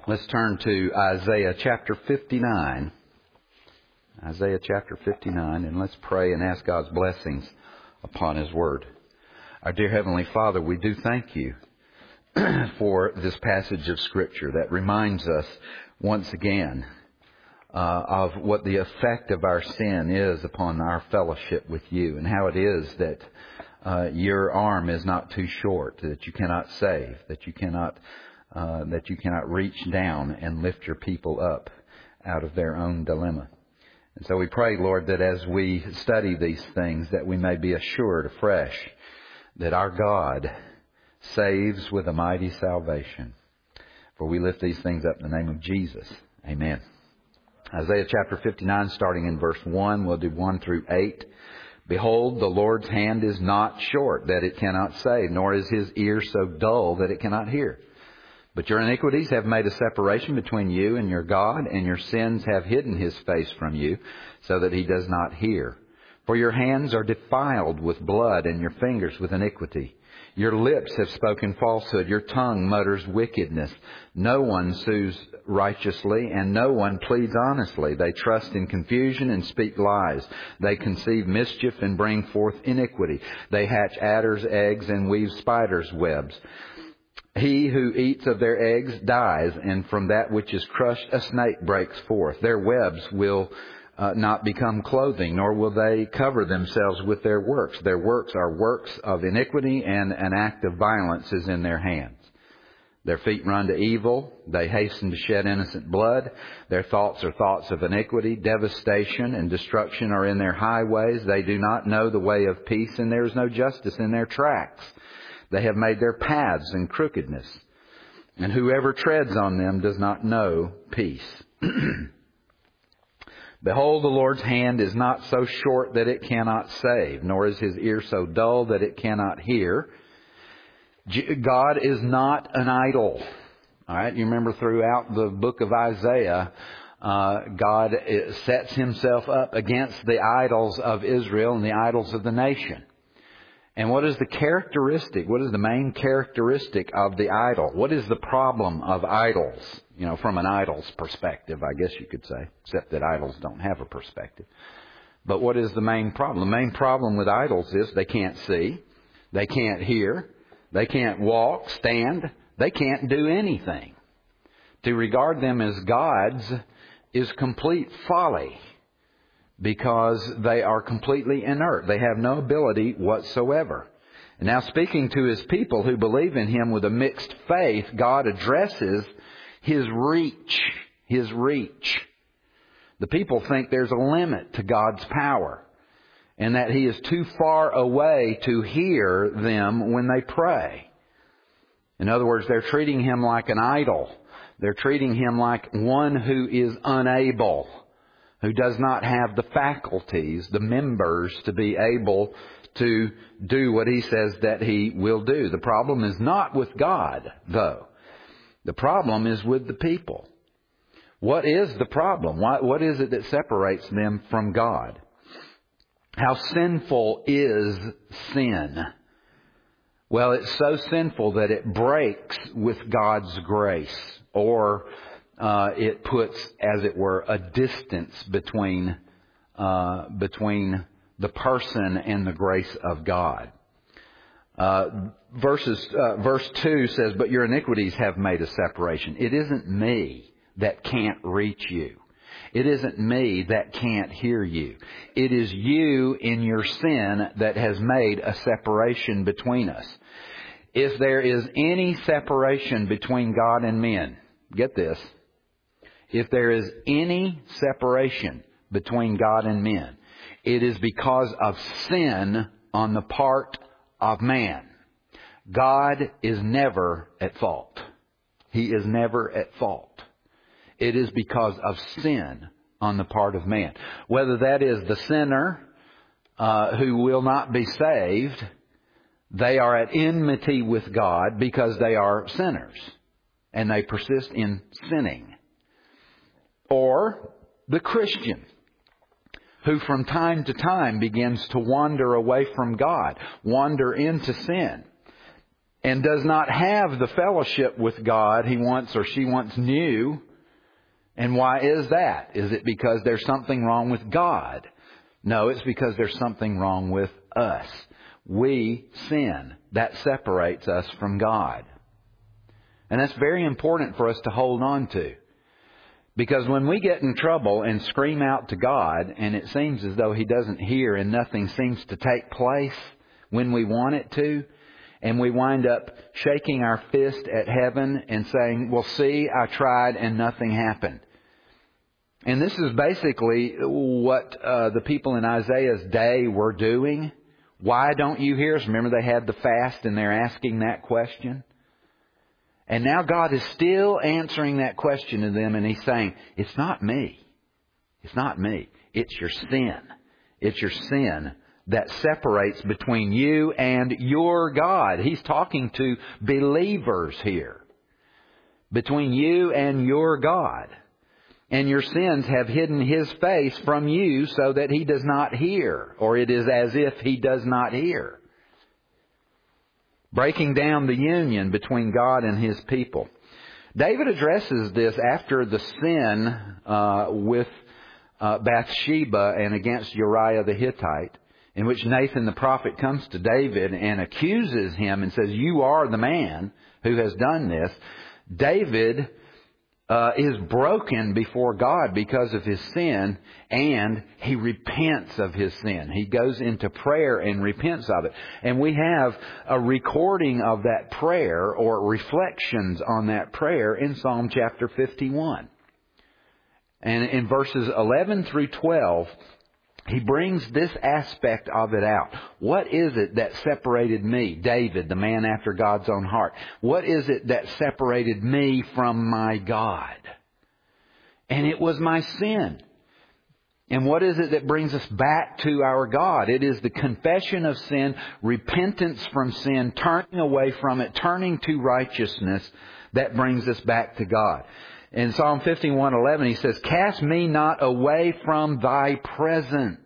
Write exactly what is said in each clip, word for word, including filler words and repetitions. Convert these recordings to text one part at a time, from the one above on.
Let's turn to Isaiah chapter fifty-nine. Isaiah chapter fifty-nine, and let's pray and ask God's blessings upon His Word. Our dear Heavenly Father, we do thank You for this passage of Scripture that reminds us once again uh, of what the effect of our sin is upon our fellowship with You, and how it is that uh, Your arm is not too short, that You cannot save, that You cannot Uh, that You cannot reach down and lift Your people up out of their own dilemma. And so we pray, Lord, that as we study these things, that we may be assured afresh that our God saves with a mighty salvation. For we lift these things up in the name of Jesus. Amen. Isaiah chapter fifty-nine, starting in verse one, we'll do one through eight. Behold, the Lord's hand is not short, that it cannot save, nor is His ear so dull that it cannot hear. But your iniquities have made a separation between you and your God, and your sins have hidden His face from you, so that He does not hear. For your hands are defiled with blood, and your fingers with iniquity. Your lips have spoken falsehood, your tongue mutters wickedness. No one sues righteously, and no one pleads honestly. They trust in confusion and speak lies. They conceive mischief and bring forth iniquity. They hatch adders' eggs and weave spiders' webs. He who eats of their eggs dies, and from that which is crushed a snake breaks forth. Their webs will uh, not become clothing, nor will they cover themselves with their works. Their works are works of iniquity, and an act of violence is in their hands. Their feet run to evil. They hasten to shed innocent blood. Their thoughts are thoughts of iniquity. Devastation and destruction are in their highways. They do not know the way of peace, and there is no justice in their tracks. They have made their paths in crookedness, and whoever treads on them does not know peace. Behold, the Lord's hand is not so short that it cannot save, nor is His ear so dull that it cannot hear. God is not an idol. All right, you remember throughout the book of Isaiah, uh, God sets Himself up against the idols of Israel and the idols of the nation. And what is the characteristic, what is the main characteristic of the idol? What is the problem of idols? You know, from an idol's perspective, I guess you could say, except that idols don't have a perspective. But what is the main problem? The main problem with idols is they can't see, they can't hear, they can't walk, stand, they can't do anything. To regard them as gods is complete folly, because they are completely inert. They have no ability whatsoever. And now, speaking to His people who believe in Him with a mixed faith, God addresses His reach. His reach. The people think there's a limit to God's power, and that He is too far away to hear them when they pray. In other words, they're treating Him like an idol. They're treating Him like one who is unable, who does not have the faculties, the members, to be able to do what He says that He will do. The problem is not with God, though. The problem is with the people. What is the problem? What, what is it that separates them from God? How sinful is sin? Well, it's so sinful that it breaks with God's grace, or Uh, it puts, as it were, a distance between uh, between the person and the grace of God. Uh, verses uh, verse two says, "But your iniquities have made a separation." It isn't me that can't reach you. It isn't me that can't hear you. It is you in your sin that has made a separation between us. If there is any separation between God and men, get this. If there is any separation between God and men, it is because of sin on the part of man. God is never at fault. He is never at fault. It is because of sin on the part of man. Whether that is the sinner uh, who will not be saved, they are at enmity with God because they are sinners and they persist in sinning. Or the Christian, who from time to time begins to wander away from God, wander into sin. and does not have the fellowship with God he once or she once knew. And why is that? Is it because there's something wrong with God? No, it's because there's something wrong with us. We sin. That separates us from God. And that's very important for us to hold on to. Because when we get in trouble and scream out to God, and it seems as though He doesn't hear and nothing seems to take place when we want it to, and we wind up shaking our fist at heaven and saying, well, see, I tried and nothing happened. And this is basically what uh, the people in Isaiah's day were doing. Why don't you hear us? Remember, they had the fast and they're asking that question. And now God is still answering that question to them, and He's saying, it's not me. It's not me. It's your sin. It's your sin that separates between you and your God. He's talking to believers here. Between you and your God. And your sins have hidden His face from you so that He does not hear, or it is as if He does not hear. Breaking down the union between God and His people. David addresses this after the sin uh, with uh, Bathsheba and against Uriah the Hittite, in which Nathan the prophet comes to David and accuses him and says, you are the man who has done this. David Uh, is broken before God because of his sin, and he repents of his sin. He goes into prayer and repents of it. And we have a recording of that prayer, or reflections on that prayer, in Psalm chapter fifty-one. And in verses eleven through twelve, he brings this aspect of it out. What is it that separated me, David, the man after God's own heart? What is it that separated me from my God? And it was my sin. And what is it that brings us back to our God? It is the confession of sin, repentance from sin, turning away from it, turning to righteousness that brings us back to God. In Psalm fifty-one eleven, he says, cast me not away from Thy presence.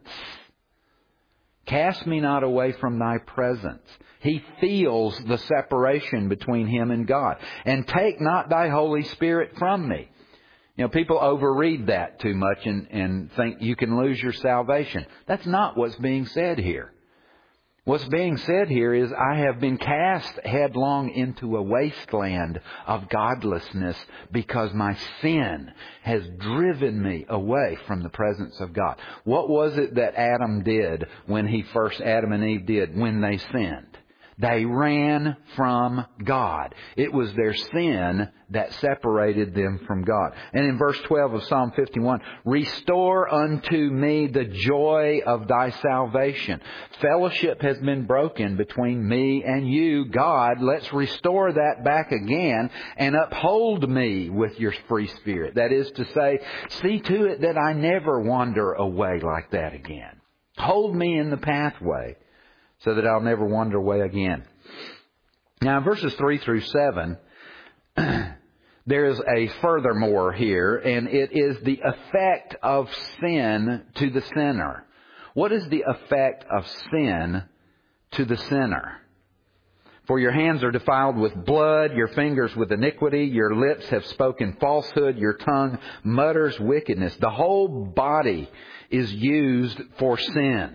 Cast me not away from Thy presence. He feels the separation between him and God. And take not Thy Holy Spirit from me. You know, people overread that too much and, and think you can lose your salvation. That's not what's being said here. What's being said here is, I have been cast headlong into a wasteland of godlessness because my sin has driven me away from the presence of God. What was it that Adam did when he first, Adam and Eve did, when they sinned? They ran from God. It was their sin that separated them from God. And in verse twelve of Psalm fifty-one, restore unto me the joy of Thy salvation. Fellowship has been broken between me and you, God. Let's restore that back again and uphold me with your free spirit. That is to say, see to it that I never wander away like that again. Hold me in the pathway, so that I'll never wander away again. Now, in verses three through seven, there is a furthermore here, and it is the effect of sin to the sinner. What is the effect of sin to the sinner? For your hands are defiled with blood, your fingers with iniquity, your lips have spoken falsehood, your tongue mutters wickedness. The whole body is used for sin.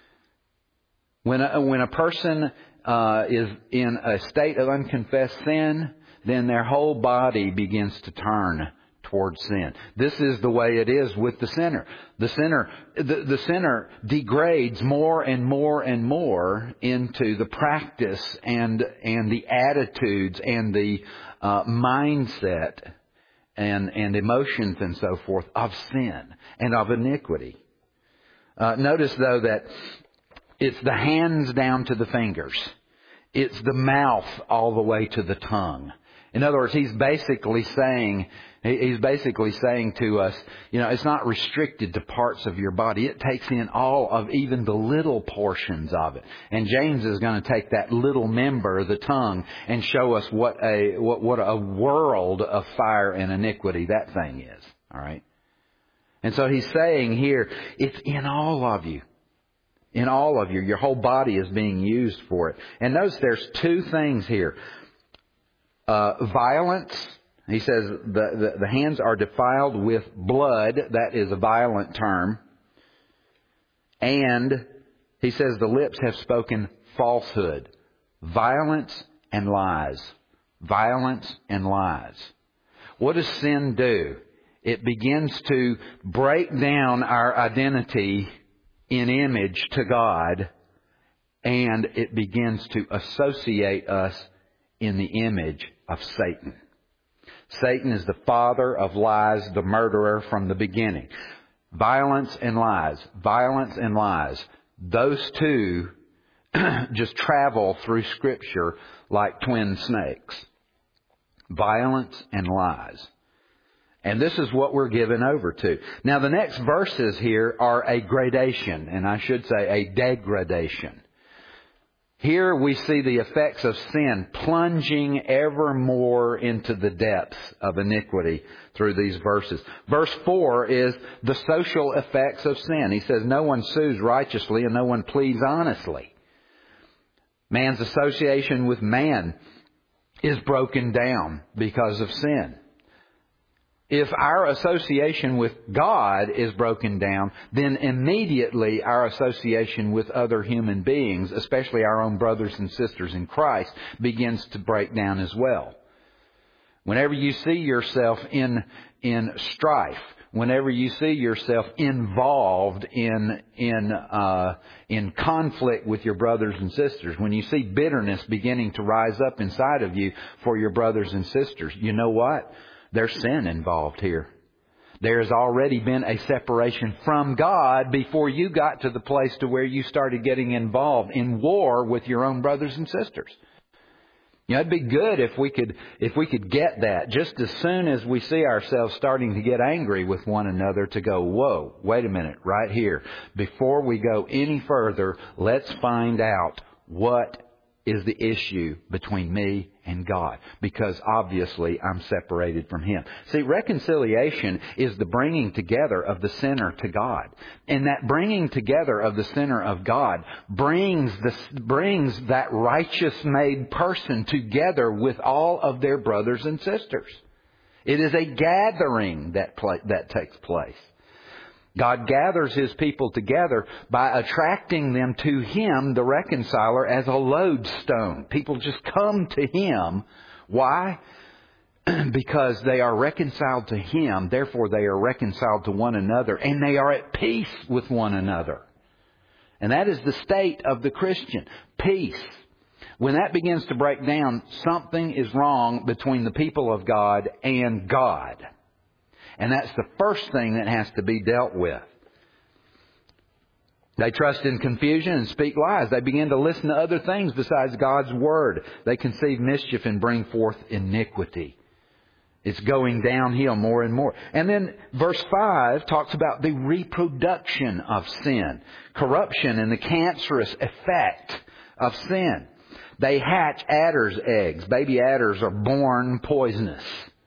When a, when a person uh, is in a state of unconfessed sin, then their whole body begins to turn towards sin. This is the way it is with the sinner. The sinner, the, the sinner degrades more and more and more into the practice and and the attitudes and the uh, mindset and and emotions and so forth of sin and of iniquity. Uh, notice though that it's the hands down to the fingers. It's the mouth all the way to the tongue. In other words, he's basically saying, he's basically saying to us, you know, it's not restricted to parts of your body. It takes in all of even the little portions of it. And James is going to take that little member, the tongue, and show us what a what, what a world of fire and iniquity that thing is. All right. And so he's saying here, it's in all of you. In all of you. Your whole body is being used for it. And notice there's two things here. Uh, violence. He says the, the, the hands are defiled with blood. That is a violent term. And he says the lips have spoken falsehood. Violence and lies. Violence and lies. What does sin do? It begins to break down our identity in image to God, and it begins to associate us in the image of Satan. Satan is the father of lies, the murderer from the beginning. Violence and lies. Violence and lies. Those two just travel through Scripture like twin snakes. Violence and lies. And this is what we're given over to. Now the next verses here are a gradation, and I should say a degradation. Here we see the effects of sin plunging ever more into the depths of iniquity through these verses. Verse four is the social effects of sin. He says, no one sues righteously and no one pleads honestly. Man's association with man is broken down because of sin. If our association with God is broken down, then immediately our association with other human beings, especially our own brothers and sisters in Christ, begins to break down as well. Whenever you see yourself in, in strife, whenever you see yourself involved in, in, uh, in conflict with your brothers and sisters, when you see bitterness beginning to rise up inside of you for your brothers and sisters, you know what? There's sin involved here. There has already been a separation from God before you got to the place to where you started getting involved in war with your own brothers and sisters. You know, it'd be good if we could, if we could get that just as soon as we see ourselves starting to get angry with one another, to go, whoa, wait a minute, right here. Before we go any further, let's find out what is the issue between me and God, because obviously I'm separated from Him. See, reconciliation is the bringing together of the sinner to God. And that bringing together of the sinner of God brings the, brings that righteous made person together with all of their brothers and sisters. It is a gathering that pla- that takes place. God gathers His people together by attracting them to Him, the reconciler, as a lodestone. People just come to Him. Why? Because they are reconciled to Him. Therefore, they are reconciled to one another. And they are at peace with one another. And that is the state of the Christian. Peace. When that begins to break down, something is wrong between the people of God and God. And that's the first thing that has to be dealt with. They trust in confusion and speak lies. They begin to listen to other things besides God's Word. They conceive mischief and bring forth iniquity. It's going downhill more and more. And then verse five talks about the reproduction of sin. Corruption and the cancerous effect of sin. They hatch adder's eggs. Baby adders are born poisonous.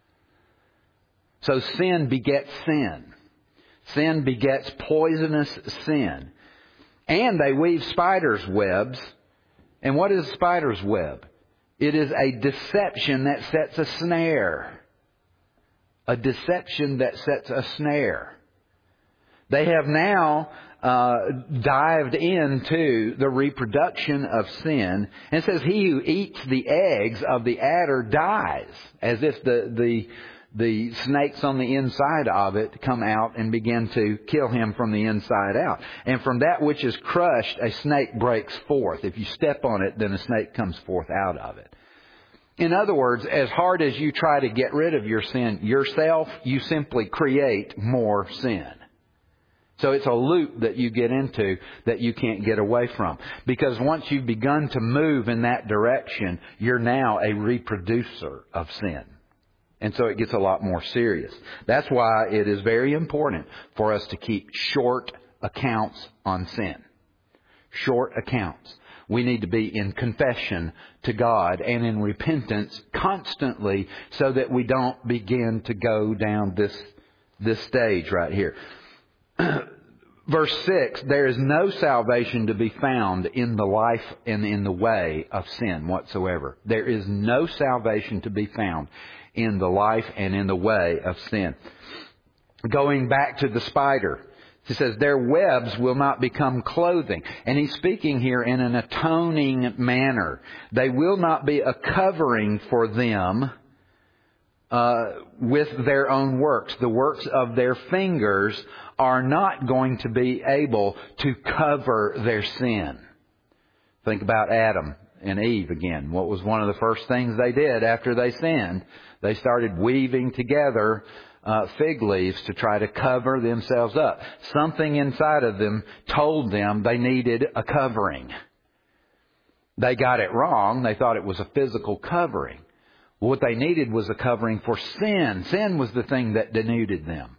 So sin begets sin. Sin begets poisonous sin. And they weave spiders' webs. And what is a spider's web? It is a deception that sets a snare. A deception that sets a snare. They have now uh, dived into the reproduction of sin. And it says, he who eats the eggs of the adder dies. As if the... the The snakes on the inside of it come out and begin to kill him from the inside out. And from that which is crushed, a snake breaks forth. If you step on it, then a snake comes forth out of it. In other words, as hard as you try to get rid of your sin yourself, you simply create more sin. So it's a loop that you get into that you can't get away from. Because once you've begun to move in that direction, you're now a reproducer of sin. And so it gets a lot more serious. That's why it is very important for us to keep short accounts on sin. Short accounts. We need to be in confession to God and in repentance constantly so that we don't begin to go down this, this stage right here. Verse six, there is no salvation to be found in the life and in the way of sin whatsoever. There is no salvation to be found in the life and in the way of sin. Going back to the spider, he says, their webs will not become clothing. And he's speaking here in an atoning manner. They will not be a covering for them uh, with their own works. The works of their fingers are not going to be able to cover their sin. Think about Adam and Eve again. What was one of the first things they did after they sinned? They started weaving together uh, fig leaves to try to cover themselves up. Something inside of them told them they needed a covering. They got it wrong. They thought it was a physical covering. What they needed was a covering for sin. Sin was the thing that denuded them.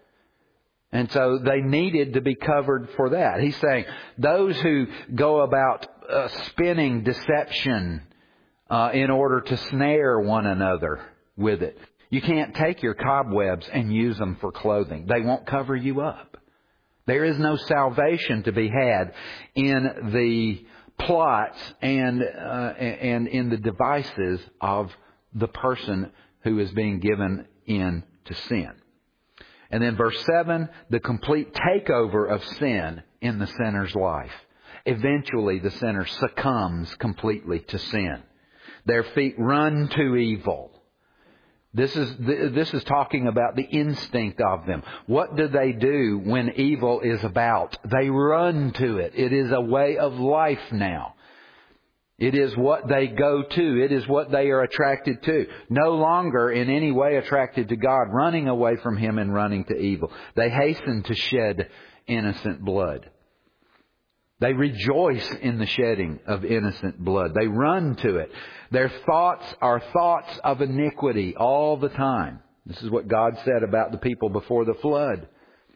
And so they needed to be covered for that. He's saying those who go about uh, spinning deception uh, in order to snare one another with it. You can't take your cobwebs and use them for clothing. They won't cover you up. There is no salvation to be had in the plots and uh, and in the devices of the person who is being given in to sin. And then verse seven, the complete takeover of sin in the sinner's life. Eventually the sinner succumbs completely to sin. Their feet run to evil. This is this is talking about the instinct of them. What do they do when evil is about? They run to it. It is a way of life now. It is what they go to. It is what they are attracted to. No longer in any way attracted to God, running away from Him and running to evil. They hasten to shed innocent blood. They rejoice in the shedding of innocent blood. They run to it. Their thoughts are thoughts of iniquity all the time. This is what God said about the people before the flood.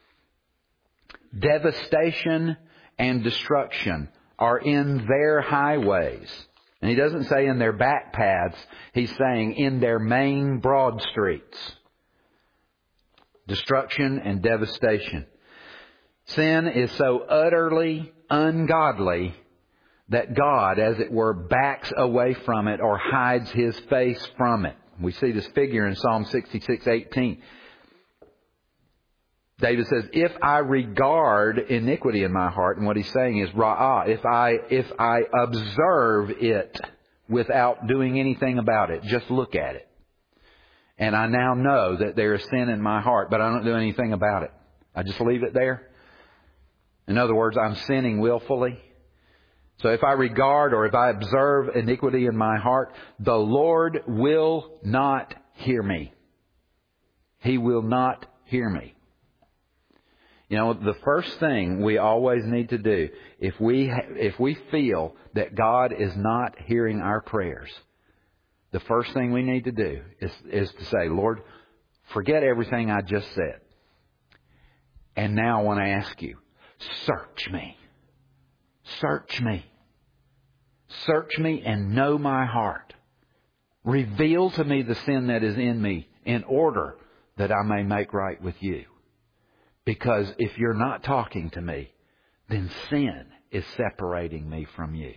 Devastation and destruction are in their highways. And He doesn't say in their back paths. He's saying in their main broad streets. Destruction and devastation. Sin is so utterly ungodly that God, as it were, backs away from it or hides His face from it. We see this figure in Psalm sixty-six eighteen. David says, if I regard iniquity in my heart, and what he's saying is ra'ah, if I, if I observe it without doing anything about it, just look at it. And I now know that there is sin in my heart, but I don't do anything about it. I just leave it there. In other words, I'm sinning willfully. So if I regard or if I observe iniquity in my heart, the Lord will not hear me. He will not hear me. You know, the first thing we always need to do, if we if we feel that God is not hearing our prayers, the first thing we need to do is, is to say, Lord, forget everything I just said. And now I want to ask you, search me. Search me. Search me and know my heart. Reveal to me the sin that is in me in order that I may make right with you. Because if you're not talking to me, then sin is separating me from you.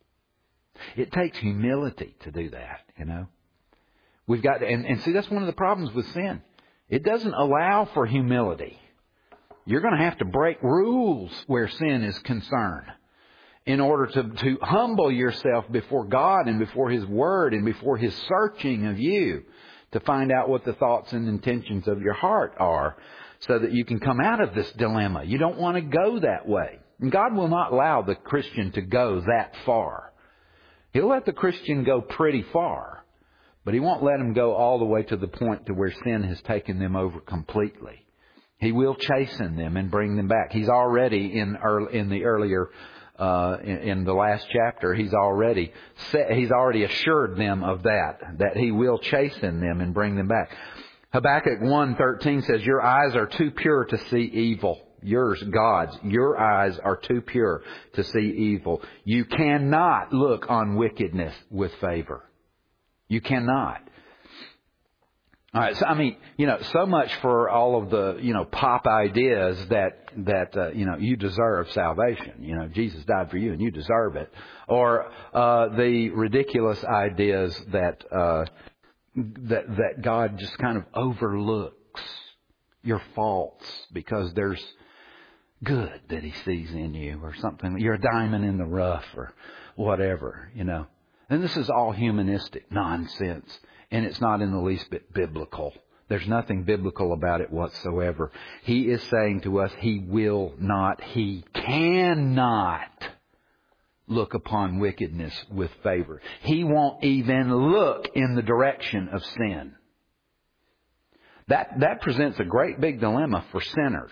It takes humility to do that, you know. We've got to, and, and see, that's one of the problems with sin. It doesn't allow for humility. You're going to have to break rules where sin is concerned in order to, to humble yourself before God and before His Word and before His searching of you to find out what the thoughts and intentions of your heart are, so that you can come out of this dilemma. You don't want to go that way. And God will not allow the Christian to go that far. He'll let the Christian go pretty far, but He won't let him go all the way to the point to where sin has taken them over completely. He will chasten them and bring them back. He's already in early, in the earlier uh, in, in the last chapter. He's already set, he's already assured them of that, that He will chasten them and bring them back. Habakkuk one thirteen says, your eyes are too pure to see evil. Yours, God's, your eyes are too pure to see evil. You cannot look on wickedness with favor. You cannot. All right, so I mean, you know, so much for all of the, you know, pop ideas that that uh, you know, you deserve salvation. You know, Jesus died for you and you deserve it. Or uh, the ridiculous ideas that uh, that that God just kind of overlooks your faults because there's good that He sees in you, or something. You're a diamond in the rough, or whatever. You know, and this is all humanistic nonsense. And it's not in the least bit biblical. There's nothing biblical about it whatsoever. He is saying to us, He will not, He cannot look upon wickedness with favor. He won't even look in the direction of sin. That, that presents a great big dilemma for sinners.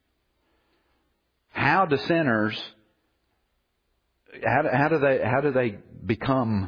How do sinners, how do, how do they, how do they become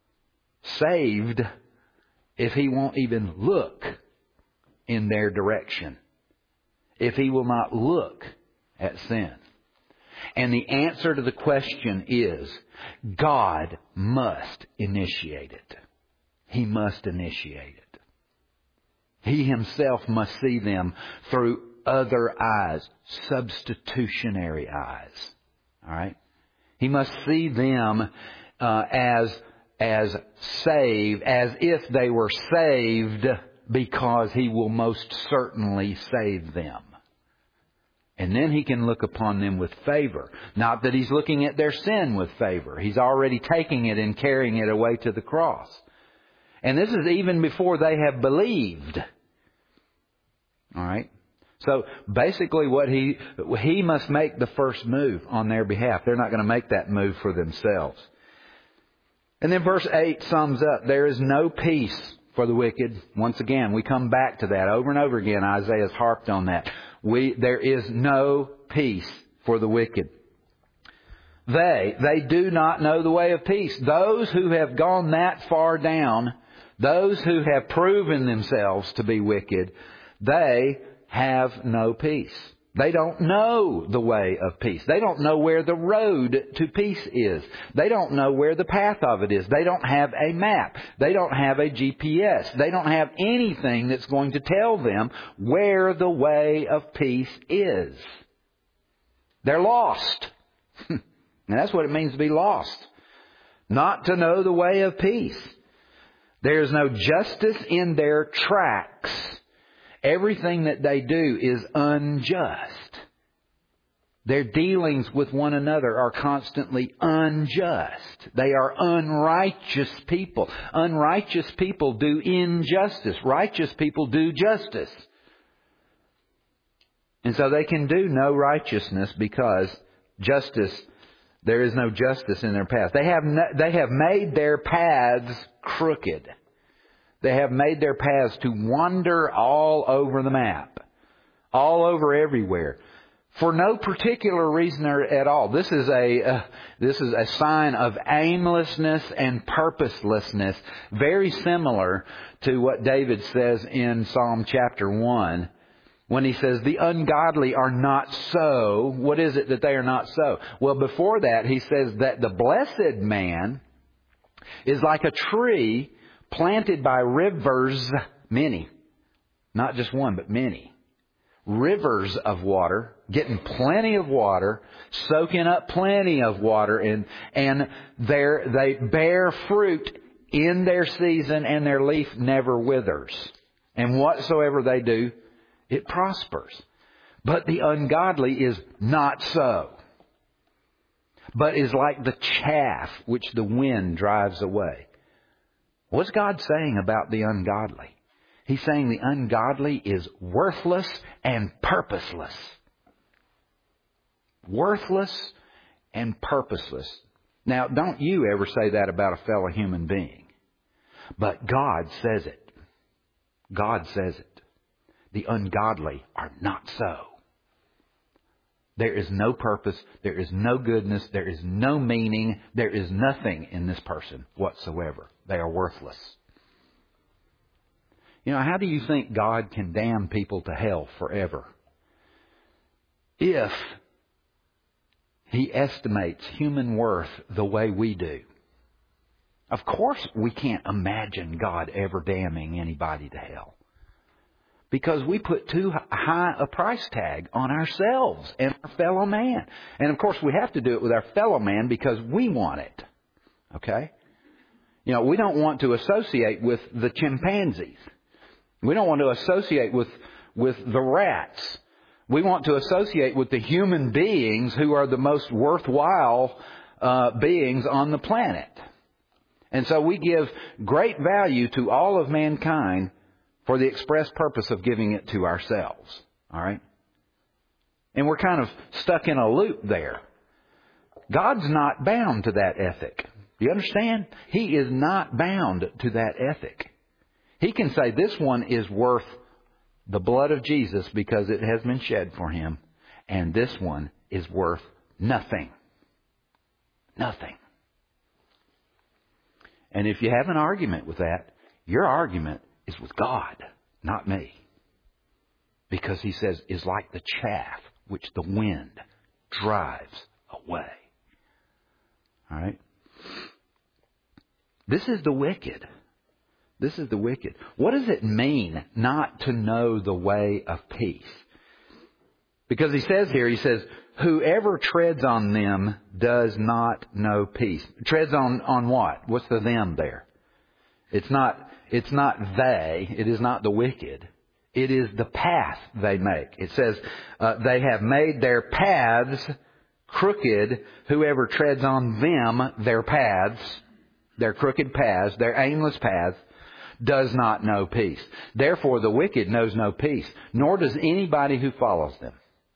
saved if He won't even look in their direction? If He will not look at sin? And the answer to the question is, God must initiate it. He must initiate it. He Himself must see them through other eyes, substitutionary eyes. All right? He must see them uh, as as saved, as if they were saved, because He will most certainly save them. And then He can look upon them with favor. Not that He's looking at their sin with favor. He's already taking it and carrying it away to the cross. And this is even before they have believed. All right? So basically what he, he must make the first move on their behalf. They're not going to make that move for themselves. And then verse eight sums up, there is no peace for the wicked. Once again, we come back to that over and over again. Isaiah's harped on that. We, there is no peace for the wicked. They, they do not know the way of peace. Those who have gone that far down, those who have proven themselves to be wicked, they have no peace. They don't know the way of peace. They don't know where the road to peace is. They don't know where the path of it is. They don't have a map. They don't have a G P S. They don't have anything that's going to tell them where the way of peace is. They're lost. And that's what it means to be lost. Not to know the way of peace. There's no justice in their tracks. Everything that they do is unjust. Their dealings with one another are constantly unjust. They are unrighteous people. Unrighteous people do injustice. Righteous people do justice. And so they can do no righteousness because justice, there is no justice in their path. They have no, they have made their paths crooked. They have made their paths to wander all over the map. All over everywhere. For no particular reason at all. This is a, uh, this is a sign of aimlessness and purposelessness. Very similar to what David says in Psalm chapter one. When he says, the ungodly are not so. What is it that they are not so? Well, before that, he says that the blessed man is like a tree planted by rivers, many, not just one, but many, rivers of water, getting plenty of water, soaking up plenty of water, and and they bear fruit in their season, and their leaf never withers. And whatsoever they do, it prospers. But the ungodly is not so, but is like the chaff which the wind drives away. What's God saying about the ungodly? He's saying the ungodly is worthless and purposeless. Worthless and purposeless. Now, don't you ever say that about a fellow human being. But God says it. God says it. The ungodly are not so. There is no purpose. There is no goodness. There is no meaning. There is nothing in this person whatsoever. They are worthless. You know, how do you think God can damn people to hell forever? If He estimates human worth the way we do. Of course we can't imagine God ever damning anybody to hell. Because we put too high a price tag on ourselves and our fellow man. And of course we have to do it with our fellow man because we want it. Okay? You know, we don't want to associate with the chimpanzees. We don't want to associate with, with the rats. We want to associate with the human beings who are the most worthwhile uh, beings on the planet. And so we give great value to all of mankind for the express purpose of giving it to ourselves. All right? And we're kind of stuck in a loop there. God's not bound to that ethic. Do you understand? He is not bound to that ethic. He can say this one is worth the blood of Jesus because it has been shed for him. And this one is worth nothing. Nothing. And if you have an argument with that, your argument is with God, not me. Because he says, is like the chaff which the wind drives away. All right? This is the wicked. This is the wicked. What does it mean not to know the way of peace? Because he says here, he says, whoever treads on them does not know peace. Treads on, on what? What's the them there? It's not, it's not they. It is not the wicked. It is the path they make. It says, uh, they have made their paths crooked. Whoever treads on them, their paths, their crooked paths, their aimless paths, does not know peace. Therefore, the wicked knows no peace, nor does anybody who follows them.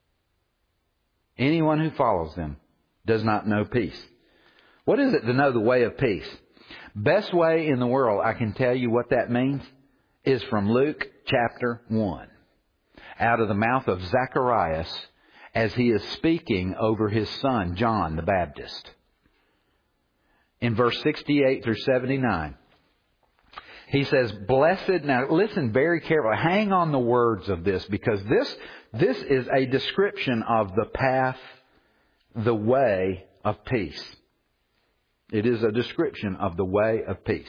Anyone who follows them does not know peace. What is it to know the way of peace? Best way in the world, I can tell you what that means, is from Luke chapter one. Out of the mouth of Zacharias as he is speaking over his son, John the Baptist. In verse sixty-eight through seventy-nine. He says, blessed, now listen very carefully, hang on the words of this, because this, this is a description of the path, the way of peace. It is a description of the way of peace.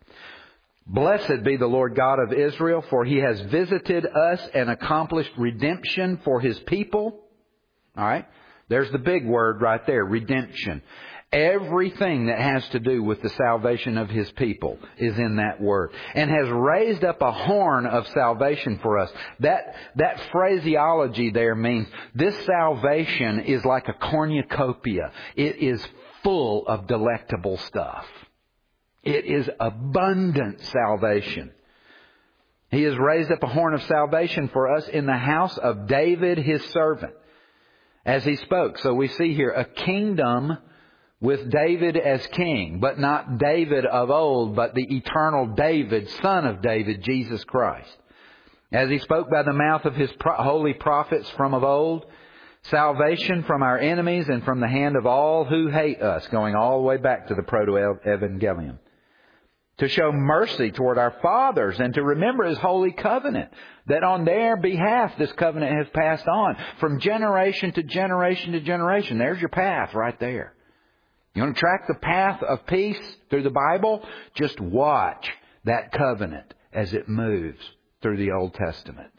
Blessed be the Lord God of Israel, for He has visited us and accomplished redemption for His people. All right? There's the big word right there, redemption. Everything that has to do with the salvation of His people is in that word. And has raised up a horn of salvation for us. That, that phraseology there means this salvation is like a cornucopia. It is full of delectable stuff. It is abundant salvation. He has raised up a horn of salvation for us in the house of David, His servant, as He spoke. So we see here a kingdom with David as king, but not David of old, but the eternal David, son of David, Jesus Christ. As He spoke by the mouth of His holy prophets from of old, salvation from our enemies and from the hand of all who hate us, going all the way back to the proto-evangelium. To show mercy toward our fathers and to remember His holy covenant, that on their behalf this covenant has passed on from generation to generation to generation. There's your path right there. You want to track the path of peace through the Bible? Just watch that covenant as it moves through the Old Testament.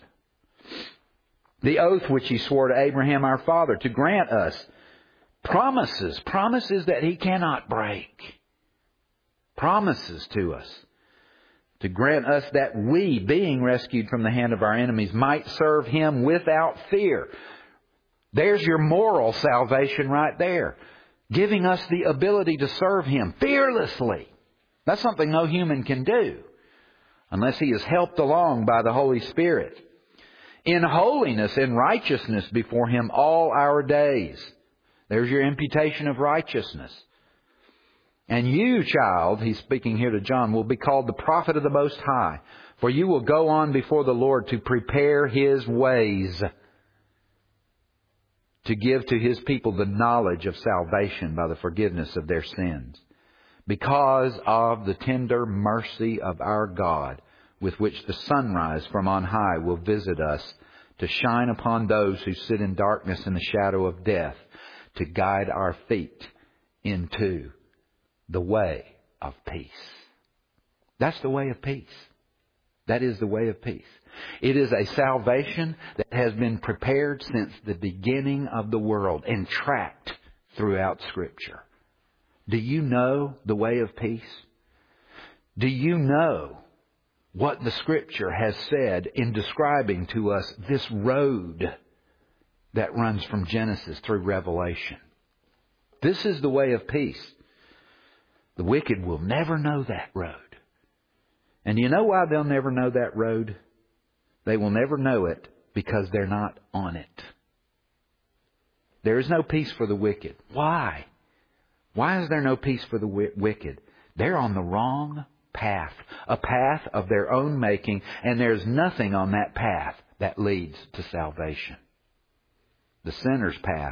The oath which He swore to Abraham our father to grant us promises, promises that He cannot break. Promises to us to grant us that we, being rescued from the hand of our enemies, might serve Him without fear. There's your moral salvation right there. Giving us the ability to serve Him fearlessly. That's something no human can do unless he is helped along by the Holy Spirit. In holiness and righteousness before Him all our days. There's your imputation of righteousness. And you, child, he's speaking here to John, will be called the prophet of the Most High. For you will go on before the Lord to prepare His ways, to give to His people the knowledge of salvation by the forgiveness of their sins, because of the tender mercy of our God, with which the sunrise from on high will visit us, to shine upon those who sit in darkness and the shadow of death, to guide our feet into the way of peace. That's the way of peace. That is the way of peace. It is a salvation that has been prepared since the beginning of the world and tracked throughout Scripture. Do you know the way of peace? Do you know what the Scripture has said in describing to us this road that runs from Genesis through Revelation? This is the way of peace. The wicked will never know that road. And you know why they'll never know that road? They will never know it because they're not on it. There is no peace for the wicked. Why? Why is there no peace for the w- wicked? They're on the wrong path, a path of their own making, and there's nothing on that path that leads to salvation. The sinner's path,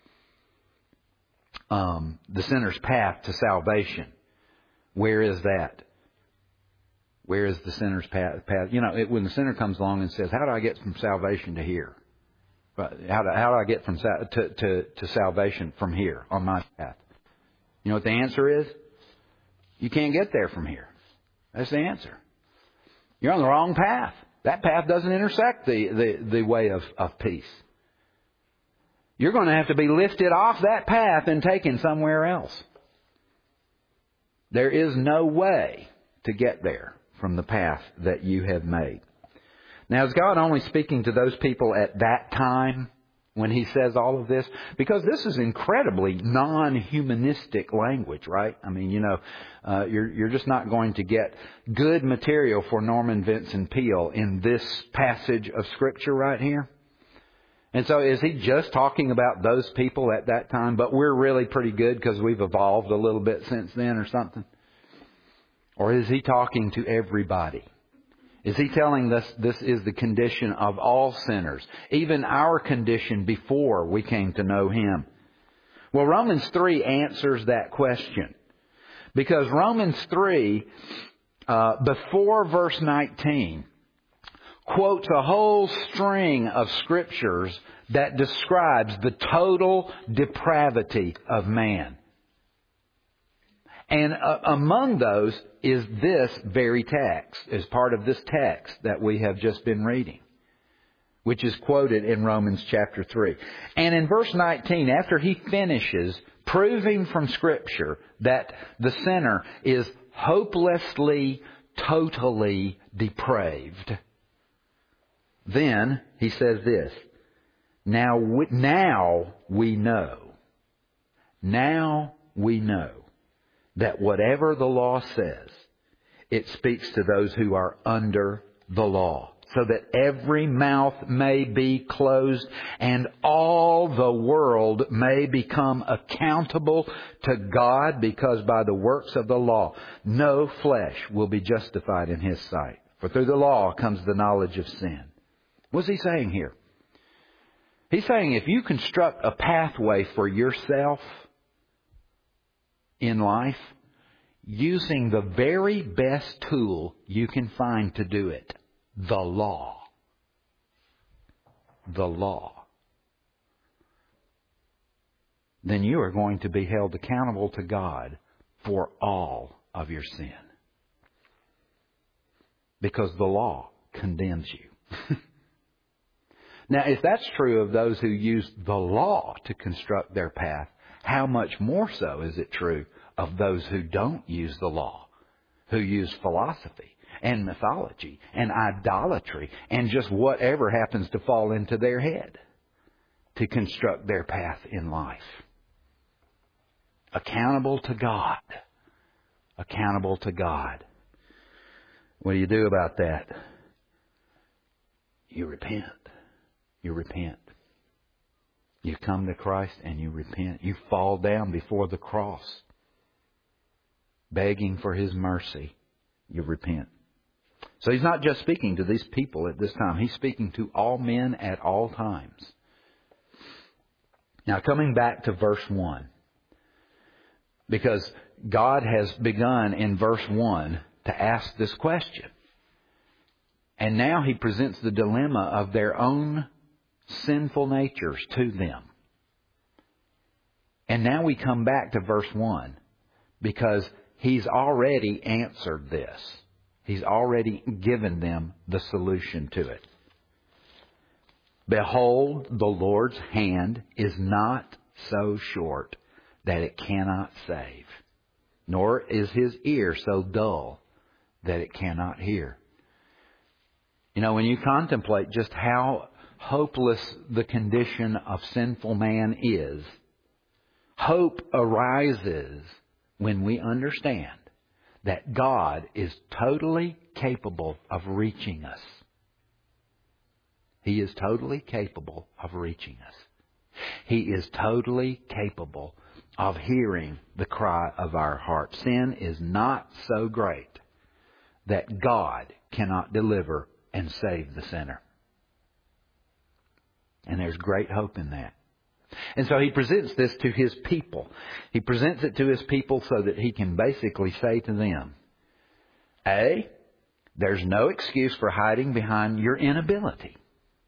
um, the sinner's path to salvation. Where is that? Where is the sinner's path? path? You know, it, when the sinner comes along and says, "How do I get from salvation to here? How do, how do I get from to, to, to salvation from here on my path?" You know what the answer is? You can't get there from here. That's the answer. You're on the wrong path. That path doesn't intersect the, the, the way of, of peace. You're going to have to be lifted off that path and taken somewhere else. There is no way to get there from the path that you have made. Now, is God only speaking to those people at that time when He says all of this? Because this is incredibly non-humanistic language, right? I mean, you know, uh, you're, you're just not going to get good material for Norman Vincent Peale in this passage of Scripture right here. And so is He just talking about those people at that time, but we're really pretty good because we've evolved a little bit since then or something? Or is He talking to everybody? Is He telling us this is the condition of all sinners, even our condition before we came to know Him? Well, Romans three answers that question. Because Romans three, uh, before verse nineteen, quotes a whole string of scriptures that describes the total depravity of man. And uh, among those is this very text, as part of this text that we have just been reading, which is quoted in Romans chapter three. And in verse nineteen, after he finishes proving from Scripture that the sinner is hopelessly, totally depraved, then he says this, now we, now we know, now we know that whatever the law says, it speaks to those who are under the law, so that every mouth may be closed and all the world may become accountable to God, because by the works of the law, no flesh will be justified in His sight. For through the law comes the knowledge of sin. What's he saying here? He's saying if you construct a pathway for yourself in life, using the very best tool you can find to do it, the law. The law. Then you are going to be held accountable to God for all of your sin. Because the law condemns you. Now, if that's true of those who use the law to construct their path, how much more so is it true of those who don't use the law, who use philosophy and mythology and idolatry and just whatever happens to fall into their head to construct their path in life? Accountable to God. Accountable to God. What do you do about that? You repent. You repent. You come to Christ and you repent. You fall down before the cross, begging for His mercy. You repent. So He's not just speaking to these people at this time. He's speaking to all men at all times. Now, coming back to verse one, because God has begun in verse one to ask this question. And now He presents the dilemma of their own sinful natures to them. And now we come back to verse one because He's already answered this He's already given them the solution to it. Behold, the Lord's hand is not so short that it cannot save, nor is His ear so dull that it cannot hear. You know, when you contemplate just how hopeless the condition of sinful man is, hope arises when we understand that God is totally capable of reaching us. He is totally capable of reaching us. He is totally capable of hearing the cry of our heart. Sin is not so great that God cannot deliver and save the sinner. And there's great hope in that. And so He presents this to His people. He presents it to His people so that He can basically say to them, A, there's no excuse for hiding behind your inability.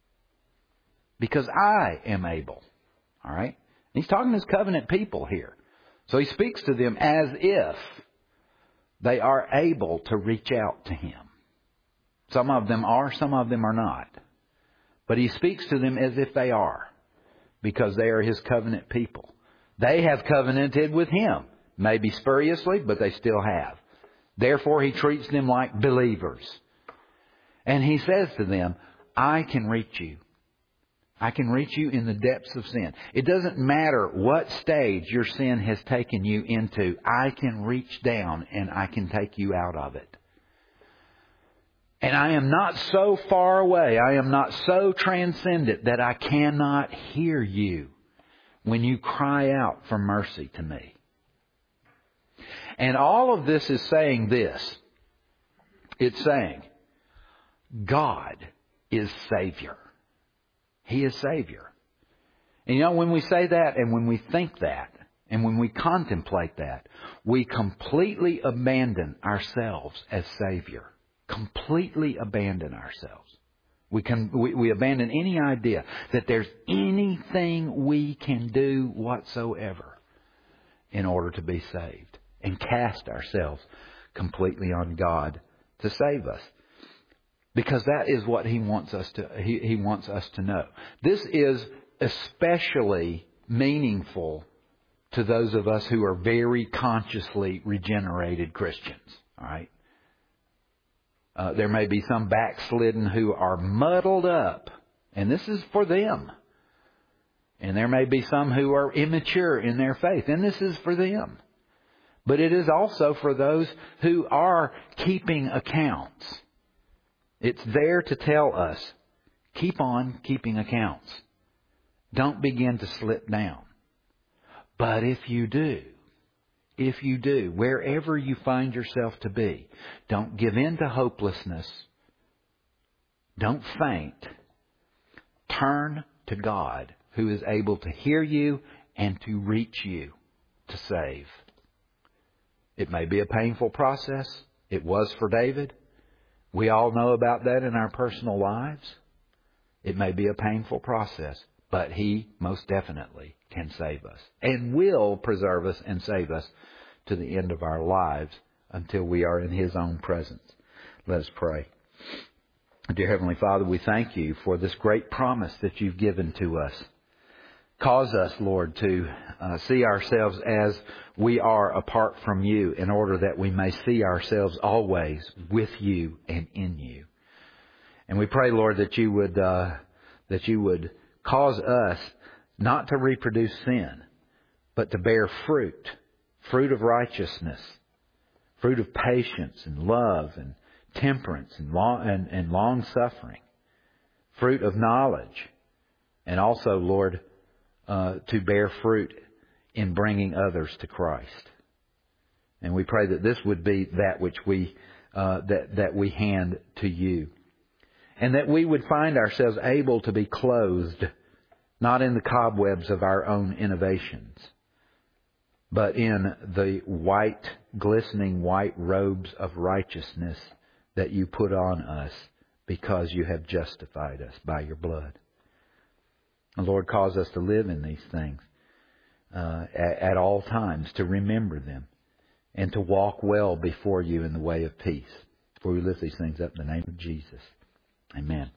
Because I am able. All right? He's talking to His covenant people here. So He speaks to them as if they are able to reach out to Him. Some of them are, some of them are not. But He speaks to them as if they are, because they are His covenant people. They have covenanted with Him, maybe spuriously, but they still have. Therefore, He treats them like believers. And He says to them, I can reach you. I can reach you in the depths of sin. It doesn't matter what stage your sin has taken you into. I can reach down and I can take you out of it. And I am not so far away, I am not so transcendent that I cannot hear you when you cry out for mercy to me. And all of this is saying this. It's saying, God is Savior. He is Savior. And you know, when we say that and when we think that and when we contemplate that, we completely abandon ourselves as Savior. Completely abandon ourselves. We can we, we abandon any idea that there's anything we can do whatsoever in order to be saved, and cast ourselves completely on God to save us. Because that is what He wants us to He, he wants us to know. This is especially meaningful to those of us who are very consciously regenerated Christians. All right. Uh, there may be some backslidden who are muddled up, and this is for them. And there may be some who are immature in their faith, and this is for them. But it is also for those who are keeping accounts. It's there to tell us, keep on keeping accounts. Don't begin to slip down. But if you do, If you do, wherever you find yourself to be, don't give in to hopelessness. Don't faint. Turn to God, who is able to hear you and to reach you to save. It may be a painful process. It was for David. We all know about that in our personal lives. It may be a painful process, but He most definitely can save us and will preserve us and save us to the end of our lives until we are in His own presence. Let us pray. Dear Heavenly Father, we thank You for this great promise that You've given to us. Cause us, Lord, to uh, see ourselves as we are apart from You, in order that we may see ourselves always with You and in You. And we pray, Lord, that You would uh, that You would cause us not to reproduce sin, but to bear fruit, fruit of righteousness, fruit of patience and love and temperance and long, and, and long suffering, fruit of knowledge, and also, Lord, uh, to bear fruit in bringing others to Christ. And we pray that this would be that which we uh, that that we hand to You, and that we would find ourselves able to be clothed not in the cobwebs of our own innovations, but in the white, glistening white robes of righteousness that You put on us because You have justified us by Your blood. And Lord, cause us to live in these things uh, at, at all times, to remember them, and to walk well before You in the way of peace. For we lift these things up in the name of Jesus. Amen.